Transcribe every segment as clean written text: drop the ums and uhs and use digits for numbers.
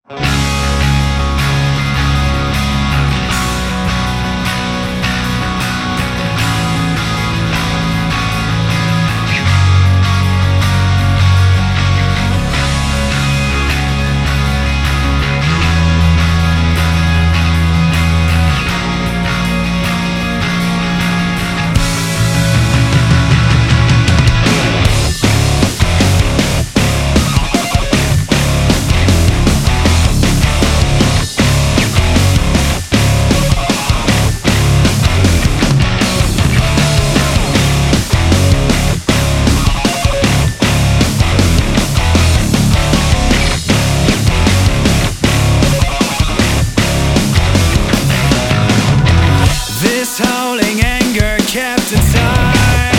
Howling anger kept inside.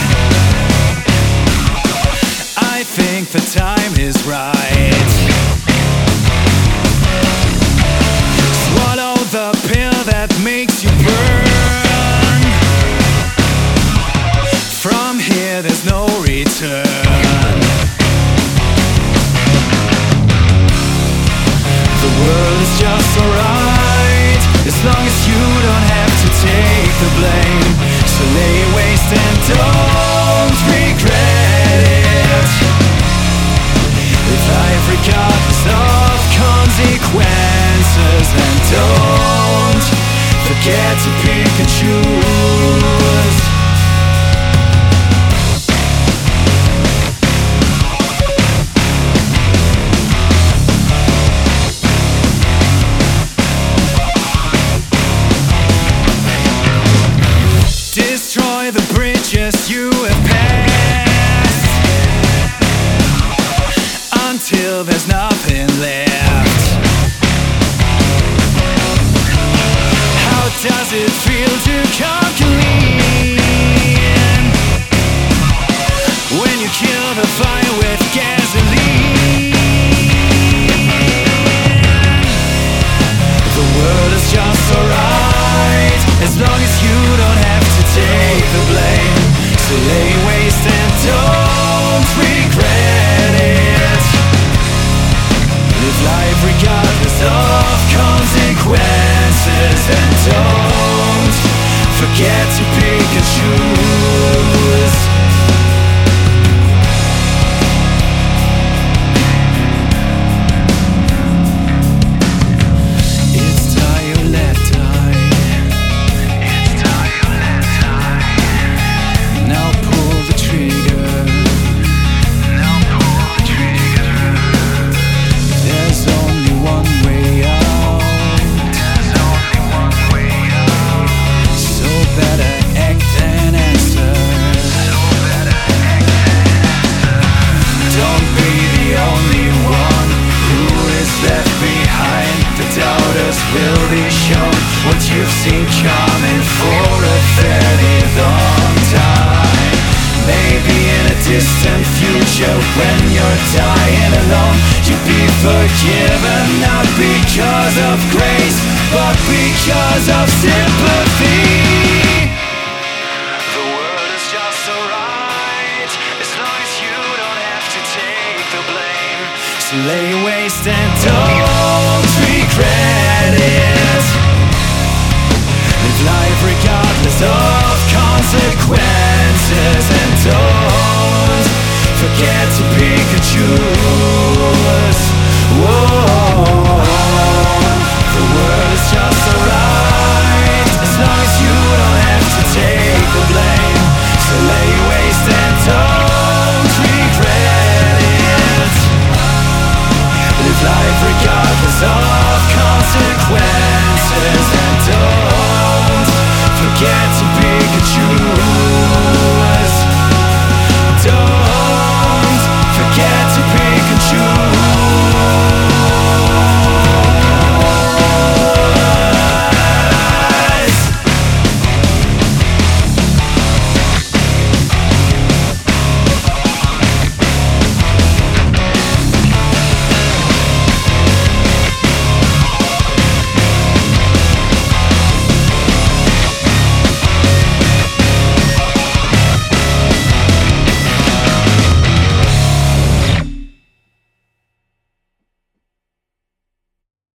I think the time is right. Swallow the pill that makes you burn. From here there's no return. The world is just alright as long as you don't have to take the blame. So lay waste and don't regret it. Live life regardless of consequences, and don't forget to pick and choose. Destroy the bridges you have passed until there's nothing left. How does it feel to come clean when you kill the fire with gasoline? The world is just alright as long as you don't have to take the blame. So lay waste and don't regret it. Live life regardless of consequences, and don't forget to pick and choose. Will be shown what you've seen coming for a very long time. Maybe in a distant future when you're dying alone, you'll be forgiven, not because of grace, but because of sympathy. The world is just alright as long as you don't have to take the blame. So lay waste and don't regret it. Live life regardless of consequences, and don't forget to pick and choose. Whoa. The world is just alright as long as you don't have to take the blame. So lay waste and don't regret it. Live life regardless of consequences, and don't forget